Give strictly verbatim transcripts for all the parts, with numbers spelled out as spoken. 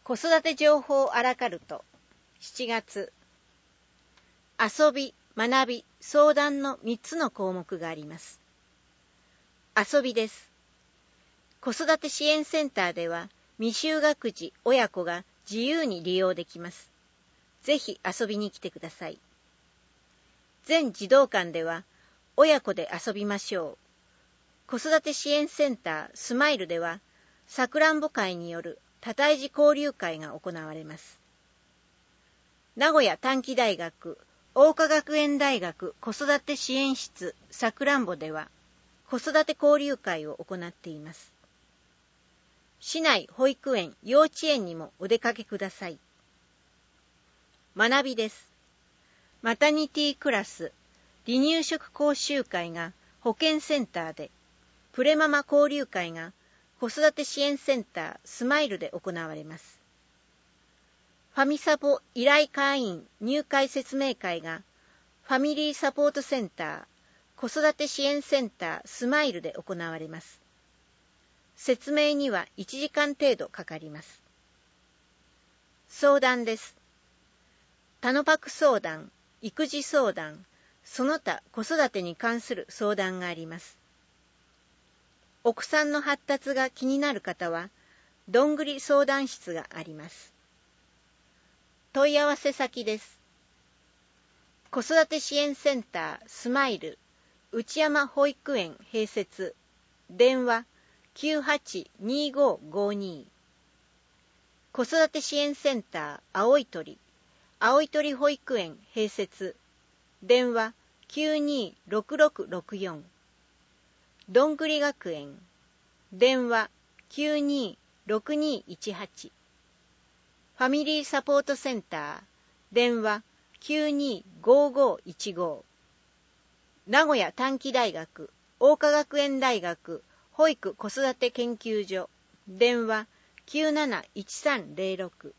子育て情報アラカルトしちがつ、遊び、学び、相談のみっつの項目があります。遊びです。子育て支援センターでは未就学児親子が自由に利用できます。ぜひ遊びに来てください。全児童館では親子で遊びましょう。子育て支援センタースマイルではさくらんぼ会による多胎児交流会が行われます。名古屋短期大学桜花学園大学子育て支援室さくらんぼでは子育て交流会を行っています。市内保育園幼稚園にもお出かけください。学びです。マタニティクラス離乳食講習会が保健センターで、プレママ交流会が子育て支援センタースマイルで行われます。ファミサポ依頼会員入会説明会がファミリーサポートセンター子育て支援センタースマイルで行われます。説明にはいちじかん程度かかります。相談です。タノパク相談、育児相談、その他子育てに関する相談があります。お子さんの発達が気になる方は、どんぐり相談室があります。問い合わせ先です。子育て支援センタースマイル内山保育園併設電話 きゅうはちにーごーごーにー 子育て支援センター青い鳥青い鳥保育園併設電話 きゅうにーろくろくろくよん どんぐり学園電話 きゅうにーろくにーいちはち ファミリーサポートセンター電話 きゅうにーごーごーいちごー 名古屋短期大学桜花学園大学保育子育て研究所電話 きゅうなないちさんぜろろく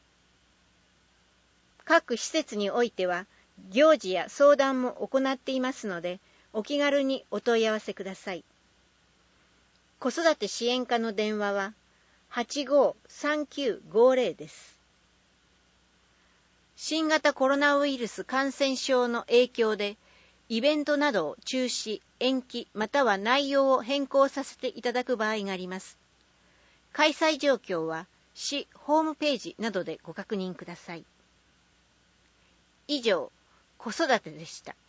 各施設においては行事や相談も行っていますのでお気軽にお問い合わせください。子育て支援課の電話は はちごーさんきゅうごーぜろ です。新型コロナウイルス感染症の影響でイベントなどを中止、延期または内容を変更させていただく場合があります。開催状況は市ホームページなどでご確認ください。以上、子育てでした。